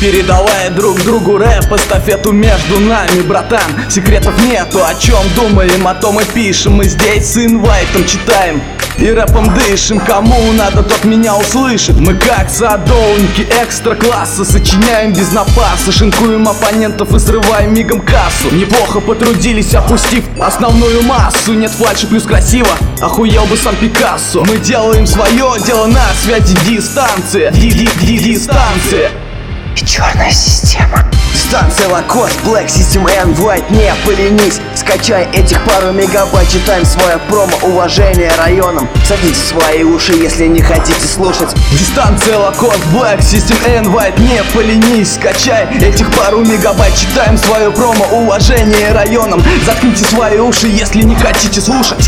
Передавая друг другу рэп, эстафету между нами, братан. Секретов нету, о чем думаем, о том и пишем. Мы здесь с инвайтом читаем и рэпом дышим. Кому надо, тот меня услышит. Мы как садовники экстра-класса, сочиняем без напаса, шинкуем оппонентов и срываем мигом кассу. Неплохо потрудились, опустив основную массу. Нет фальши плюс красиво, охуел бы сам Пикассо. Мы делаем свое дело на связи, дистанция, дистанция. И черная система. Станция Лакост, Black System and White, не поленись. Скачай этих пару мегабайт, читаем свое промо, уважение районам. Садите свои уши, если не хотите слушать. Дистанция Лакост, Black System and White, не поленись. Скачай этих пару мегабайт, читаем свое промо, уважение районам. Заткните свои уши, если не хотите слушать.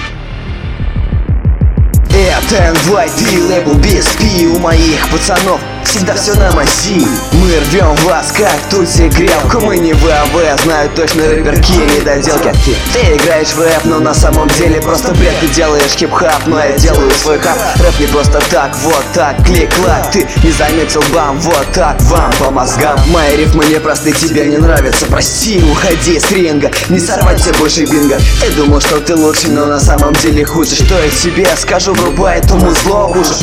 Это White и лейбл BSP, у моих пацанов всегда все на мази. Мы рвем вас как тутси грелку. Мы не ВАВ, знаю точно рэперки недоделки. Ты играешь в рэп, но на самом деле просто бред. Ты делаешь хип-хап, но я делаю свой хап. Рэп не просто так, вот так, клик-клак. Ты не заметил бам, вот так, вам по мозгам. Мои рифмы не просты, тебе не нравятся, прости. Уходи с ринга, не сорвать тебе больше бинго. Ты думал, что ты лучший, но на самом деле хуже. Что я тебе скажу, врубай эту музло ужас.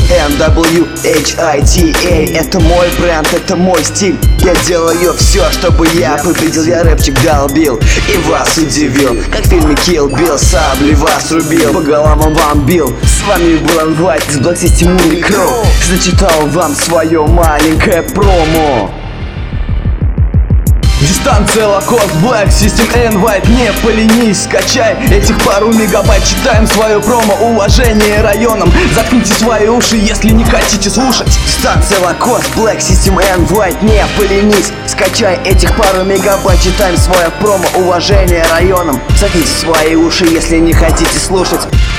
NWHITA, это мой бренд, это мой стиль. Я делаю все, чтобы я победил. Я рэпчик долбил и вас удивил, как в фильме Kill Bill. Сабли вас рубил, по головам вам бил. С вами был Инвайт из Black System Crew. Зачитал вам свое маленькое промо. Дистанция Лакост, Black System and White, не поленись. Скачай этих пару мегабайт, читаем свое промо, уважение районам. Заткните свои уши, если не хотите слушать. Дистанция Лакост, Black System and White, не поленись. Скачай этих пару мегабайт, читаем свое промо, уважение районам. Заткните свои уши, если не хотите слушать.